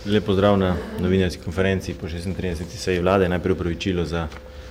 Lep pozdrav na novinarski konferenci po 36. seji vlade. Najprej opravičilo za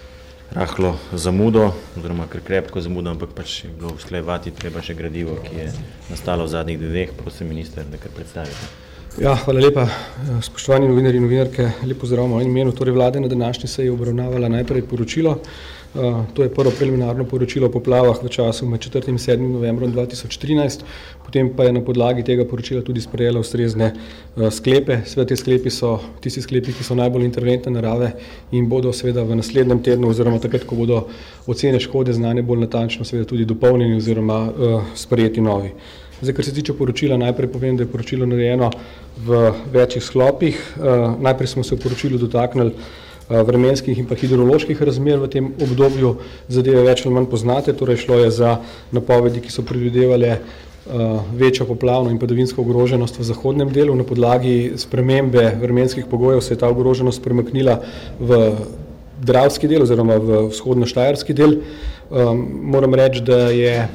rahlo zamudo, oziroma krepko zamudo, ampak pač je bilo usklajevati treba še gradivo, ki je nastalo v zadnjih dneh. Prosim, minister, da kar predstavite. Ja, hvala lepa. Spoštovani novinarji in novinarke, lep pozdrav v mojem imenu. Torej vlada na današnji seji obravnavala najprej poročilo. To je prvo preliminarno poročilo o poplavah v času med 4. in 7. novembrom 2013, potem pa je na podlagi tega poročila tudi sprejela ustrezne sklepe. Seveda te sklepi so tisti sklepi, ki so najbolj interventne narave in bodo seveda v naslednjem tednu oziroma takrat, ko bodo ocene škode znane bolj natančno, seveda tudi dopolnjeni oziroma sprejeti novi. Zdaj, kar se tiče poročila, najprej povem, da je poročilo narejeno v večjih sklopih. Najprej smo se v poročilu dotaknili vremenskih in pa hidroloških razmer v tem obdobju. Zadeve več ali manj poznate, torej šlo je za napovedi, ki so predvidevale večjo poplavno in padavinsko ogroženost v zahodnem delu. Na podlagi spremembe vremenskih pogojev se je ta ogroženost premaknila v dravski del oziroma v vzhodno-štajerski del. Moram reči, da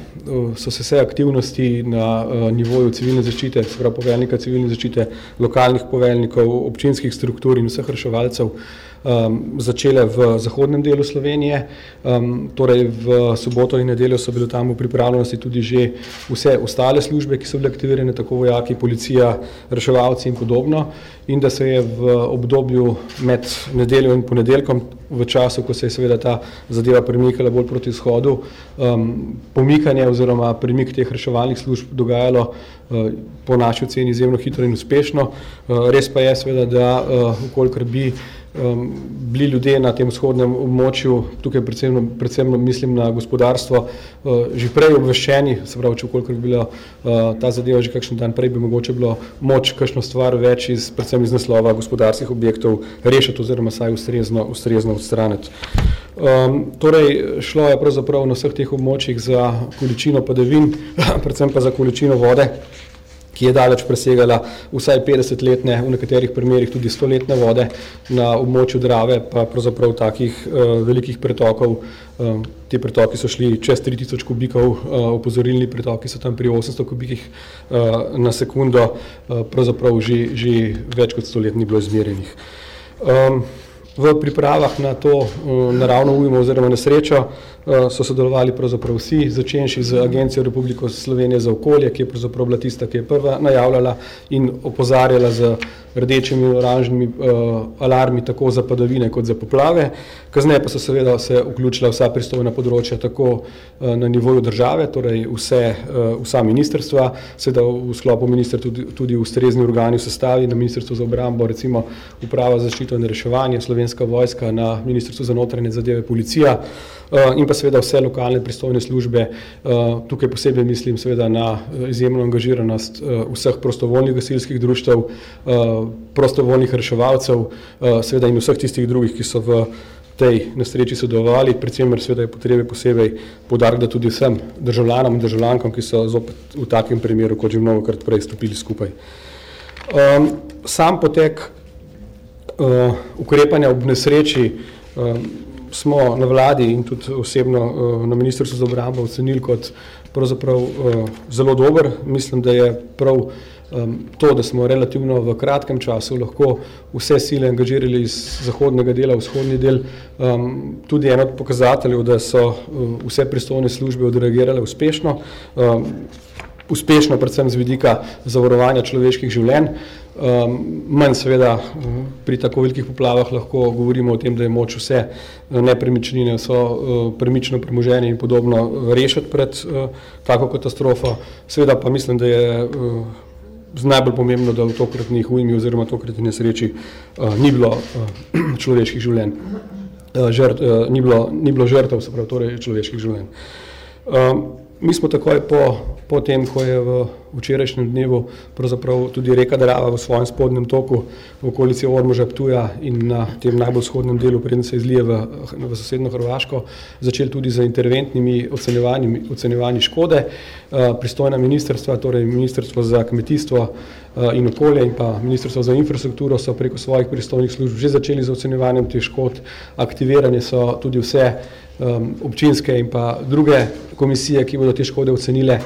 so se vse aktivnosti na nivoju civilne zaščite, se pravi poveljnika civilne zaščite, lokalnih poveljnikov, občinskih struktur in vseh reševalcev začele v zahodnem delu Slovenije. Torej v soboto in nedeljo so bile tam v pripravljenosti tudi že vse ostale službe, ki so bile aktivirane, tako vojaki, policija, reševalci in podobno, in da se je v obdobju med nedeljo in ponedeljkom, v času, ko se je seveda ta zadeva premikala bolj proti vzhodu, pomikanje oziroma premik teh reševalnih služb dogajalo po naši oceni izjemno hitro in uspešno. Res pa je seveda, da ukolikor bi bili ljudje na tem vzhodnem območju, tukaj predvsem mislim na gospodarstvo, že prej obveščeni, se pravi, če ukolikor bi bila ta zadeva že kakšen dan prej, bi mogoče bilo moč kakšno stvar več predvsem iz naslova gospodarskih objektov rešiti oziroma saj ustrezno odstraniti. Torej, šlo je pravzaprav na vseh teh območjih za količino padavin, predvsem pa za količino vode, ki je daleč presegala vsaj 50-letne, v nekaterih primerih tudi 100-letne vode. Na območju Drave pa pravzaprav takih velikih pretokov, ti pretoki so šli čez 3000 kubikov, opozorilni pretoki so tam pri 800 kubikih na sekundo, pravzaprav že več kot 100 let ni bilo izmerjenih. V pripravah na to naravno ujmo oziroma nesrečo so sodelovali pravzaprav vsi, začenši z Agencijo Republike Slovenije za okolje, ki je pravzaprav bila tista, ki je prva najavljala in opozarjala z rdečimi in oranžnimi alarmi tako za padavine kot za poplave. Kasneje pa so seveda se vključila vsa pristojna področja tako na nivoju države, torej vsa ministrstva, seveda v sklopu ministrstva tudi ustrezni organi v sestavi, na Ministrstvu za obrambo, recimo Uprava za zaščito in reševanje, Slovenska vojska, na Ministrstvu za notranje zadeve policija in pa seveda vse lokalne pristojne službe. Tukaj posebej mislim seveda na izjemno angažiranost vseh prostovoljnih gasilskih društev, prostovoljnih reševalcev, seveda in vseh tistih drugih, ki so v tej nesreči sodelovali, predvsem seveda je potrebe posebej poudarek, da tudi vsem državljanom in državljankam, ki so zopet v takem primeru, kot že mnogokrat prej, stopili skupaj. Sam potek ukrepanja ob nesreči smo na vladi in tudi osebno na Ministrstvu za obrambo ocenili kot pravzaprav zelo dober. Mislim, da je prav to, da smo relativno v kratkem času lahko vse sile angažirali iz zahodnega dela v vzhodni del, tudi eno od pokazateljev, da so vse pristojne službe odreagirale uspešno, predvsem z vidika zavarovanja človeških življenj. Manj seveda pri tako velikih poplavah lahko govorimo o tem, da je moč vse nepremičnine, vso premično premoženje in podobno rešiti pred tako katastrofo. Seveda pa mislim, da je najbolj pomembno, da v tokratnih ujmi oziroma tokratni nesreči ni bilo človeških življenj, ni bilo žrtev, se pravi, torej človeških življenj. Mi smo takoj po tem, ko je v včerajšnjem dnevu pravzaprav tudi reka Drava v svojem spodnjem toku v okolici Ormoža, Ptuja in na tem najbolj vzhodnem delu, preden se izlije v sosednjo Hrvaško, začeli tudi z interventnimi ocenjevanji škode. Pristojna ministrstva, torej Ministrstvo za kmetijstvo in okolje in pa Ministrstvo za infrastrukturo so preko svojih pristojnih služb že začeli z ocenjevanjem teh škod. Aktivirane so tudi vse občinske in pa druge komisije, ki bodo te škode ocenile.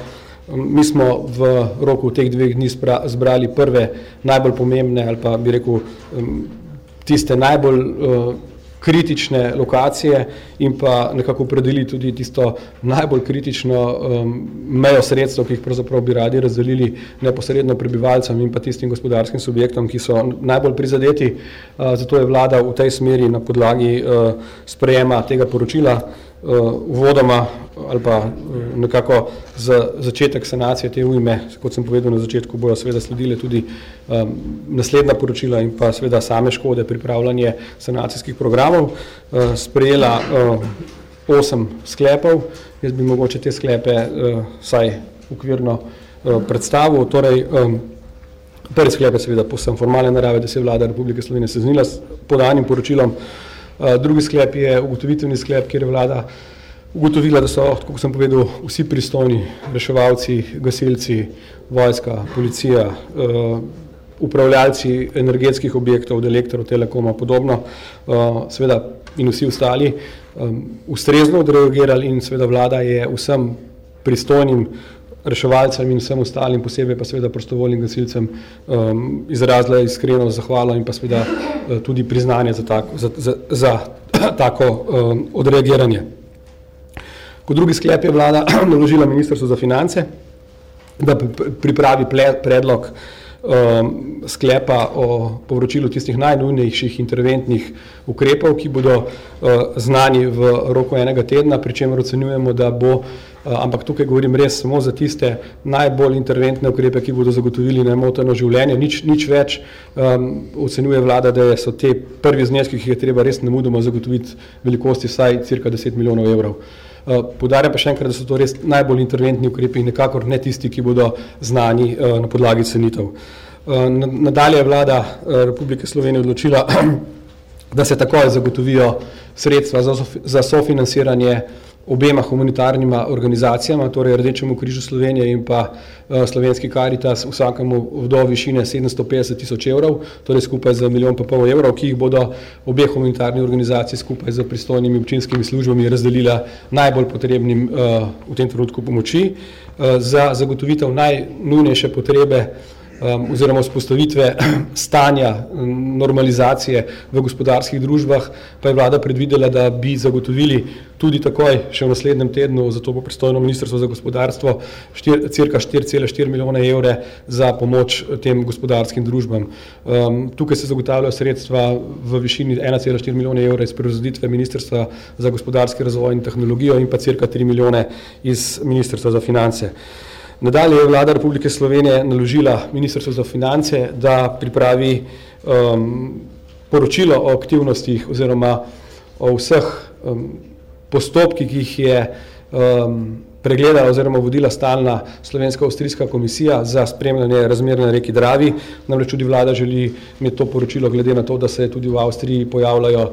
Mi smo v roku teh 2 dni zbrali prve najbolj pomembne ali pa bi rekel tiste najbolj kritične lokacije in pa nekako opredelili tudi tisto najbolj kritično mejo sredstev, ki jih pravzaprav bi radi razdelili neposredno prebivalcem in pa tistim gospodarskim subjektom, ki so najbolj prizadeti. Zato je vlada v tej smeri na podlagi sprejema tega poročila uvodoma ali pa nekako za začetek sanacije te ujme, kot sem povedal na začetku, bojo seveda sledile tudi naslednja poročila in pa seveda same škode, pripravljanje sanacijskih programov, sprejela 8 sklepov. Jaz bi mogoče te sklepe vsaj okvirno predstavil. Torej, prvi sklep je seveda povsem formalne narave, da se je vlada Republike Slovenije seznanila s podanim poročilom. Drugi sklep je ugotovitveni sklep, kjer je vlada ugotovila, da so, kot sem povedal, vsi pristojni reševalci, gasilci, vojska, policija, upravljalci energetskih objektov, od Elektra, Telekoma, podobno, seveda in vsi ostali, ustrezno odreagirali in seveda vlada je vsem pristojnim reševalcem in vsem ostalim, posebej pa seveda prostovoljnim gasilcem, izrazila iskreno zahvalo in pa seveda tudi priznanje za tako odreagiranje. Kot drugi sklep je vlada naložila Ministrstvu za finance, da pripravi predlog sklepa o povračilu tistih najnujnejših interventnih ukrepov, ki bodo znani v roku 1 tedna, pri čemer ocenjujemo, da bo, ampak tukaj govorim res samo za tiste najbolj interventne ukrepe, ki bodo zagotovili nemoteno življenje, nič več. Ocenjuje vlada, da so te prvi zneski, ki jih je treba res nemudoma zagotoviti, velikosti vsaj cirka 10 milijonov evrov. Poudarjam pa še enkrat, da so to res najbolj interventni ukrepi in nekakor ne tisti, ki bodo znani na podlagi cenitev. Nadalje je vlada Republike Slovenije odločila, da se takoj zagotovijo sredstva za sofinanciranje obema humanitarnima organizacijama, torej Rdečemu križu Slovenije in pa Slovenski Karitas, vsakemu do višine 750 tisoč evrov, torej skupaj za 1,5 milijona evrov, ki jih bodo obe humanitarni organizaciji skupaj z pristojnimi občinskimi službami razdelila najbolj potrebnim v tem trenutku pomoči. Za zagotovitev najnujnejše potrebe oziroma vzpostavitve stanja normalizacije v gospodarskih družbah pa je vlada predvidela, da bi zagotovili tudi takoj še v naslednjem tednu, zato bo pristojno Ministrstvo za gospodarstvo cirka 4,4 milijona evre za pomoč tem gospodarskim družbam. Tukaj se zagotavljajo sredstva v višini 1,4 milijona evra iz prevzeditve Ministrstva za gospodarski razvoj in tehnologijo in pa cirka 3 milijone iz Ministrstva za finance. Nadalje je vlada Republike Slovenije naložila Ministrstvu za finance, da pripravi poročilo o aktivnostih oziroma o vseh postopkih, ki jih je pregledala oziroma vodila stalna slovensko-avstrijska komisija za spremljanje razmer na reki Dravi. Namreč tudi vlada želi imeti to poročilo glede na to, da se tudi v Avstriji pojavljajo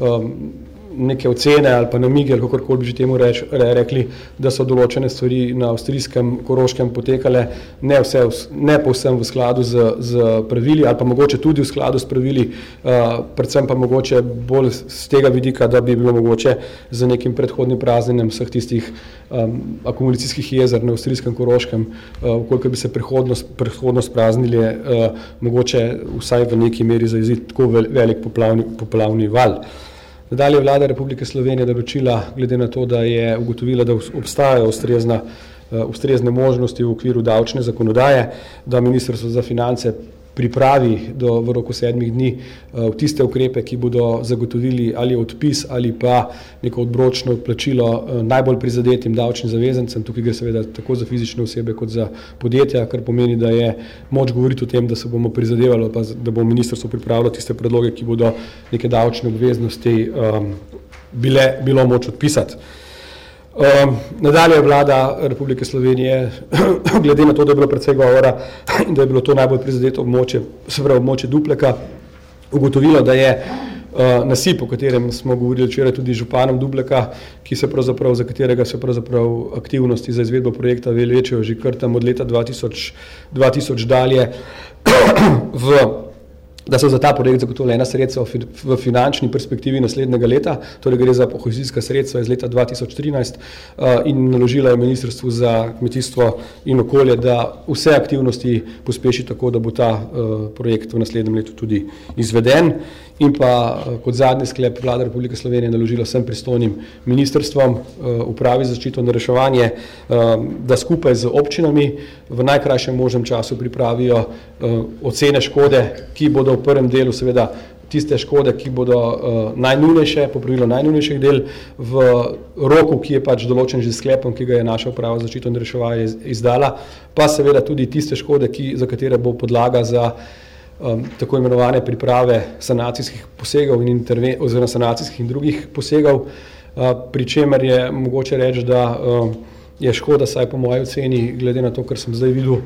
neke ocene ali pa namige, ali kakorkoli bi že temu rekli, da so določene stvari na avstrijskem Koroškem potekale ne povsem v skladu z pravili ali pa mogoče tudi v skladu s pravili, predvsem pa mogoče bolj z tega vidika, da bi bilo mogoče z nekim predhodnim praznjenjem vseh tistih akumulacijskih jezer na avstrijskem Koroškem, koliko bi se predhodno spraznili, mogoče vsaj v neki meri zaiziti tako velik poplavni val. Nadalje je vlada Republike Slovenije določila, glede na to, da je ugotovila, da obstajajo ustrezne možnosti v okviru davčne zakonodaje, da Ministrstvo za finance pripravi v roku 7 dni tiste ukrepe, ki bodo zagotovili ali odpis ali pa neko odbročno odplačilo najbolj prizadetim davčnim zavezancem. Tukaj gre seveda tako za fizične osebe kot za podjetja, kar pomeni, da je moč govoriti o tem, da se bomo prizadevali, pa da bo ministrstvo pripravilo tiste predloge, ki bodo neke davčne obveznosti bilo moč odpisati. Nadalje je vlada Republike Slovenije, glede na to, da je bilo precej govora in da je bilo to najbolj prizadeto območje, se pravi območje Dupleka, ugotovilo, da je nasip, o katerem smo govorili včeraj tudi z županom Dupleka, za katerega se pravzaprav aktivnosti za izvedbo projekta vlečejo že kar tam od leta 2000 dalje v da so za ta projekt zagotovljena sredstva v finančni perspektivi naslednjega leta, torej gre za kohezijska sredstva iz leta 2013 in naložila je Ministrstvu za kmetijstvo in okolje, da vse aktivnosti pospeši tako, da bo ta projekt v naslednjem letu tudi izveden. In pa kot zadnji sklep Vlada Republike Slovenije naložila vsem pristojnim ministrstvom, Upravi za zaščito in reševanje, da skupaj z občinami v najkrajšem možnem času pripravijo ocene škode, ki bodo v prvem delu seveda tiste škode, ki bodo najnujnejše, popravilo najnujnejših del v roku, ki je pač določen že sklepom, ki ga je naša Uprava za zaščito in reševanje izdala, pa seveda tudi tiste škode, za katere bo podlaga za tako imenovane priprave sanacijskih posegov oziroma sanacijskih in drugih posegov, pri čemer je mogoče reči, da je škoda, saj po moji oceni, glede na to, kar sem zdaj videl,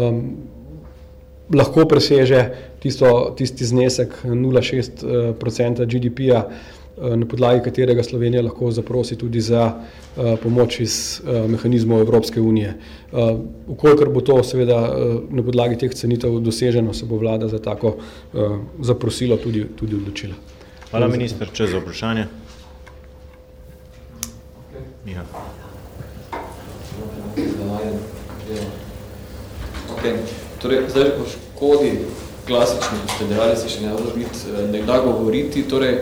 lahko preseže tisti znesek 0,6% GDP-ja, na podlagi katerega Slovenija lahko zaprosi tudi za pomoč iz mehanizmov Evropske unije. Vkolikor bo to seveda na podlagi teh cenitev doseženo, se bo vlada za tako zaprosilo tudi odločila. Hvala, minister. Čas za vprašanje. Miha. Torej, zdaj o škodi klasični, ste dejali, se še ne da govoriti, torej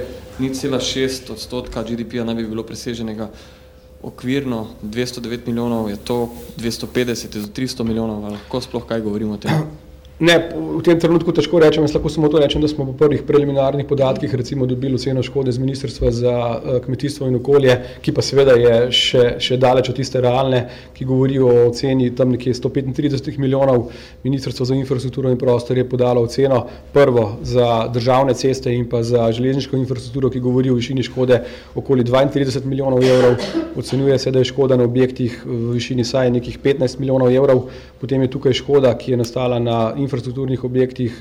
0,6% GDP-ja naj bi bilo preseženega okvirno, 209 milijonov, je to 250 do 300 milijonov, ali lahko sploh kaj govorimo o tem? Ne, v tem trenutku težko rečem, jaz lahko samo to rečem, da smo po prvih preliminarnih podatkih recimo dobili oceno škode z Ministrstva za kmetijstvo in okolje, ki pa seveda je še daleč od tiste realne, ki govori o oceni tam nekje 135 milijonov. Ministrstvo za infrastrukturo in prostor je podalo oceno prvo za državne ceste in pa za železniško infrastrukturo, ki govori o višini škode okoli 32 milijonov evrov. Ocenjuje se, da je škoda na objektih v višini saj nekih 15 milijonov evrov. Potem je tukaj škoda, ki je nastala na infrastrukturnih objektih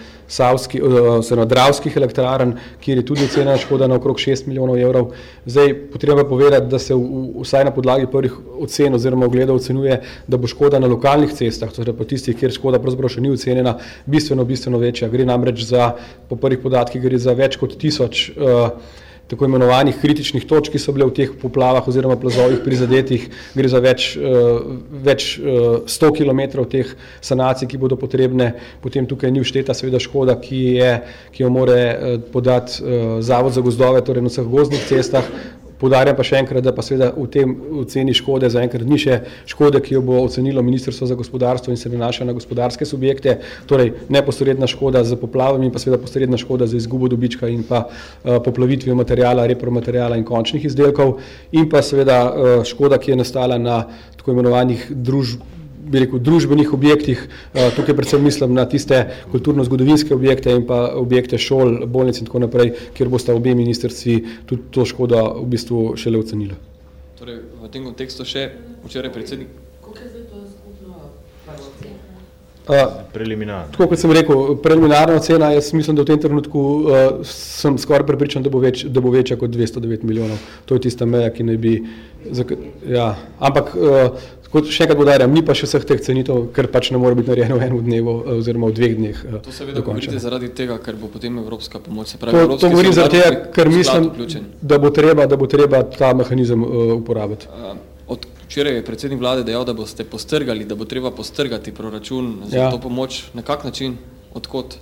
dravskih elektrarn, kjer je tudi ocenjena škoda na okrog 6 milijonov evrov. Zdaj, potrebno povedati, da se vsaj na podlagi prvih ocen oziroma ogledov ocenjuje, da bo škoda na lokalnih cestah, torej pa tistih, kjer škoda pravzaprav še ni ocenjena, bistveno večja. Gre namreč po prvih podatkih gre za več kot 1000 tako imenovanih kritičnih točk, ki so bile v teh poplavah oziroma plazovih prizadetih. Gre za več 100 kilometrov teh sanacij, ki bodo potrebne. Potem tukaj ni všteta seveda škoda, ki jo more podati Zavod za gozdove, torej na vseh gozdnih cestah. Poudarjam pa še enkrat, da pa seveda v tem oceni škode zaenkrat ni še škode, ki jo bo ocenilo Ministrstvo za gospodarstvo in se nanaša na gospodarske subjekte, torej neposredna škoda z poplavami in pa seveda posredna škoda za izgubo dobička in pa poplavitvijo materijala, repromaterijala in končnih izdelkov in pa seveda škoda, ki je nastala na tako imenovanih družbenih objektih, tukaj predvsem mislim na tiste kulturno-zgodovinske objekte in pa objekte šol, bolnic in tako naprej, kjer bosta obe ministrstvi tudi to škodo v bistvu šele ocenila. Torej, v tem kontekstu še včeraj predsednik. Koliko je zdaj to skupno prvo ocena? Preliminarno. Tako kot sem rekel, preliminarna ocena, jaz mislim, da v tem trenutku sem skoraj prepričan, da bo večja kot 209 milijonov. To je tista meja, ki naj bi... Ampak še enkrat poudarjam, ni pa še vseh teh cenitev, ker pač ne more biti narejeno v enem dnevu oziroma v 2 dneh. To seveda govorite zaradi tega, ker bo potem evropska pomoč, se pravi evropski solidarnostni sklad. To govorim zaradi tega, ker mislim, da bo treba ta mehanizem uporabiti. Od včeraj je predsednik vlade dejal, da boste postrgali, da bo treba postrgati proračun za to pomoč. Na kak način? Odkot?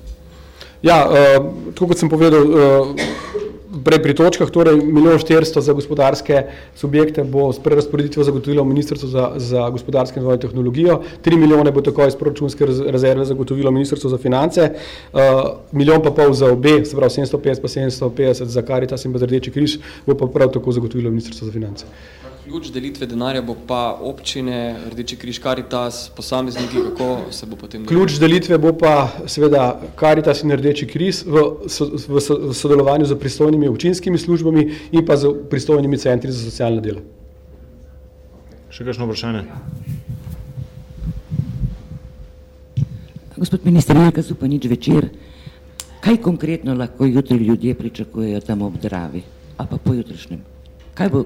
Tako kot sem povedal, prej pri točkah, torej 1 400 za gospodarske subjekte bo s prerazporeditvijo zagotovilo Ministrstvo za gospodarske in razvoj tehnologijo, 3 milijone bo takoj iz proračunske rezerve zagotovilo Ministrstvo za finance, 1,5 milijona za obe, se pravi 750 pa 750 za Karitas in pa za Rdeči križ, bo pa prav tako zagotovilo Ministrstvo za finance. Ključ delitve denarja bo pa občine, Rdeči križ, Karitas, posamezniki, kako se bo potem... Ključ delitve bo pa seveda Karitas in Rdeči križ v sodelovanju z pristojnimi občinskimi službami in pa z pristojnimi centri za socialno delo. Še kakšno vprašanje? Gospod minister, Jelka Zupanič, Večer. Kaj konkretno lahko jutri ljudje pričakujejo tam ob Dravi? A pa pojutrišnjem?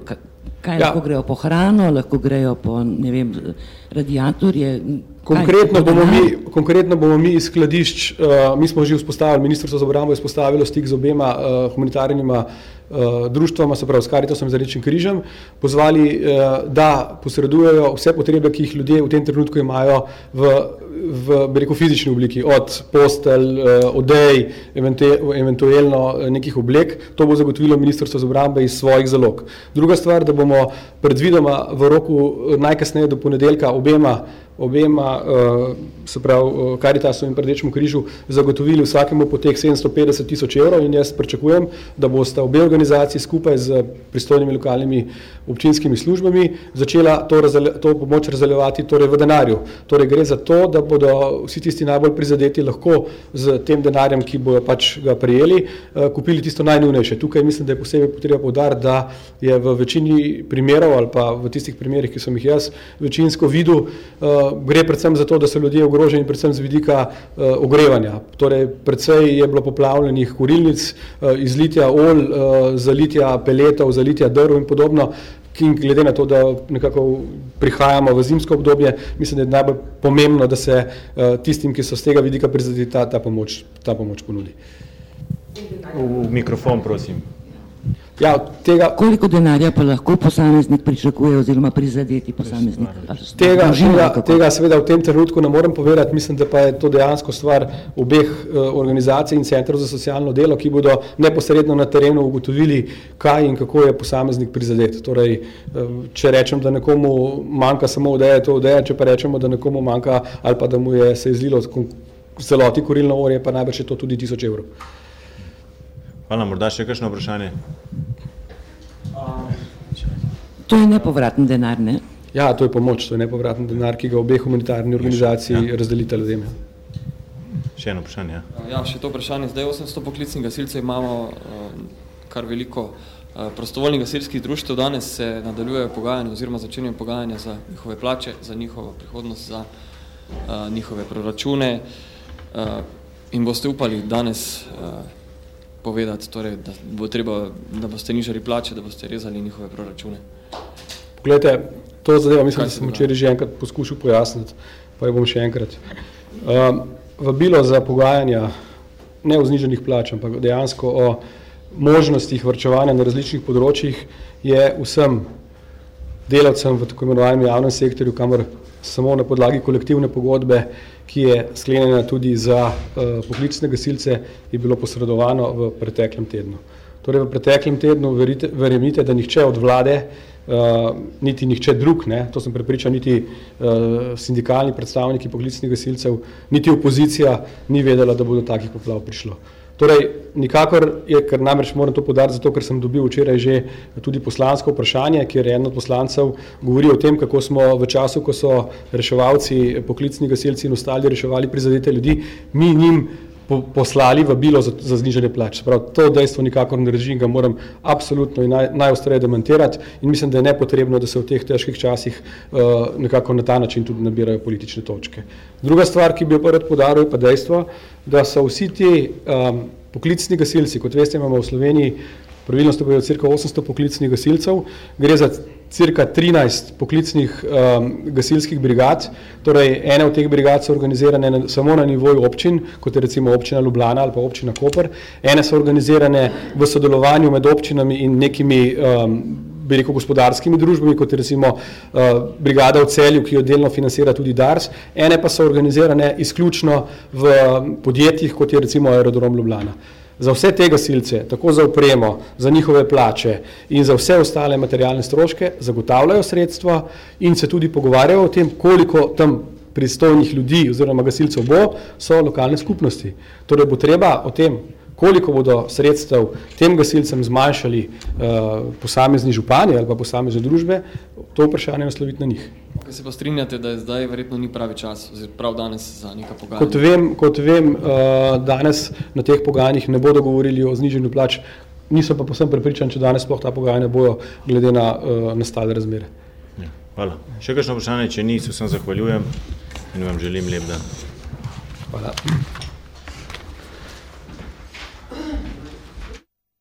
Kaj lahko grejo po hrano, lahko grejo po, ne vem, radiatorje? Konkretno bomo mi iz skladišč, mi smo že vzpostavili, Ministrstvo za obrambo je vzpostavilo stik z obema humanitarnima društvoma, se pravi s Caritasom in z Rdečim križem, pozvali, da posredujejo vse potrebe, ki jih ljudje v tem trenutku imajo v fizični obliki, od postelj, odej, eventualno nekih oblek. To bo zagotovilo Ministrstvo za obrambe iz svojih zalog. Druga stvar, da bomo predvidoma v roku najkasneje do ponedeljka obema, se pravi Caritasu in Rdečemu križu, zagotovili vsakemu po teh 750 000 evrov in jaz pričakujem, da bosta obe organizaciji skupaj z pristojnimi lokalnimi občinskimi službami začela to pomoč razdeljevati torej v denarju. Torej gre za to, da bodo vsi tisti najbolj prizadeti lahko z tem denarjem, ki bojo pač ga prijeli, kupili tisto najnujnejše. Tukaj mislim, da je posebej potreba poudariti, da je v večini primerov ali pa v tistih primerih, ki sem jih jaz večinsko videl, gre predvsem za to, da so ljudje ogroženi predvsem z vidika ogrevanja. Torej, predvsej je bilo poplavljenih kurilnic, izlitja olj, zalitja peletov, zalitja drv in podobno, in glede na to, da nekako prihajamo v zimsko obdobje, mislim, da je najbolj pomembno, da se tistim, ki so z tega vidika prizadeti, ta pomoč ponudi. V mikrofon, prosim. Ja, Koliko denarja pa lahko posameznik pričakuje oziroma prizadeti posameznik? Tega seveda v tem trenutku ne morem povedati, mislim, da pa je to dejansko stvar obeh organizacij in centrov za socialno delo, ki bodo neposredno na terenu ugotovili, kaj in kako je posameznik prizadet. Torej, če rečem, da nekomu manjka samo odeja, je to odeja, če pa rečemo, da nekomu manjka ali pa da mu je se izlilo v celoti kurilno olje, pa najbrž je to tudi 1000 evrov. Hvala, morda še kakšno vprašanje? To je nepovraten denar, ne? Ja, to je pomoč, to je nepovraten denar, ki ga obe humanitarni organizaciji razdelita ljudem. Še eno vprašanje, ja. Ja, še to vprašanje. Zdaj 800 poklicnih gasilcev imamo kar veliko prostovoljnih gasilskih društev. Danes se nadaljujejo pogajanja oziroma začenjajo pogajanja za njihove plače, za njihovo prihodnost, za njihove proračune. In boste upali danes povedati, torej, da bo treba, da boste nižali plače, da boste rezali njihove proračune? Poglejte, to zadevo mislim, da sem včeraj že enkrat poskušal pojasniti, pa jo bom še enkrat. Vabilo za pogajanja ne o znižanih plač, ampak dejansko o možnostih varčevanja na različnih področjih je vsem delavcem v tako imenovanem javnem sektorju, kamor samo na podlagi kolektivne pogodbe, ki je sklenjena tudi za poklicne gasilce, je bilo posredovano v preteklem tednu. Torej v preteklem tednu verjemite, da nihče od vlade, niti nihče drug, to sem prepričan, niti sindikalni predstavniki poklicnih gasilcev, niti opozicija ni vedela, da bo do takih poplav prišlo. Torej, nikakor je, ker namreč moram to poudariti, zato ker sem dobil včeraj že tudi poslansko vprašanje, kjer je en od poslancev govori o tem, kako smo v času, ko so reševalci, poklicni gasilci in ostali reševali prizadete ljudi, mi njim poslali vabilo za znižanje plač. Prav, to dejstvo nikakor ne drži in ga moram absolutno in najostreje demantirati in mislim, da je nepotrebno, da se v teh težkih časih nekako na ta način tudi nabirajo politične točke. Druga stvar, ki bi jo rad poudaril, je pa dejstvo, da so vsi ti poklicni gasilci, kot veste, imamo v Sloveniji pravilno stopajo cirka 800 poklicnih gasilcev, gre za cirka 13 poklicnih gasilskih brigad, torej ene od teh brigad so organizirane samo na nivoju občin, kot je recimo občina Ljubljana ali pa občina Koper, ene so organizirane v sodelovanju med občinami in nekimi gospodarskimi družbami, kot je recimo brigada v Celju, ki jo delno financira tudi Dars, ene pa so organizirane izključno v podjetjih, kot je recimo Aerodrom Ljubljana. Za vse te gasilce, tako za opremo, za njihove plače in za vse ostale materialne stroške zagotavljajo sredstva in se tudi pogovarjajo o tem, koliko tam pristojnih ljudi oziroma gasilcev bo, so lokalne skupnosti. Torej bo treba o tem, koliko bodo sredstev tem gasilcem zmanjšali posamezni župani ali pa posamezne družbe, to vprašanje nasloviti na njih. Kaj se pa strinjate, da je zdaj verjetno ni pravi čas, oziroma prav danes za neka pogajanja? Kot vem, danes na teh pogajanjih ne bodo govorili o znižanju plač, nisem pa povsem prepričan, če danes sploh ta pogajanja bojo glede na nastale razmere. Ja, hvala. Še kakšno vprašanje, če ni, se vsem zahvaljujem in vam želim lep dan. Hvala.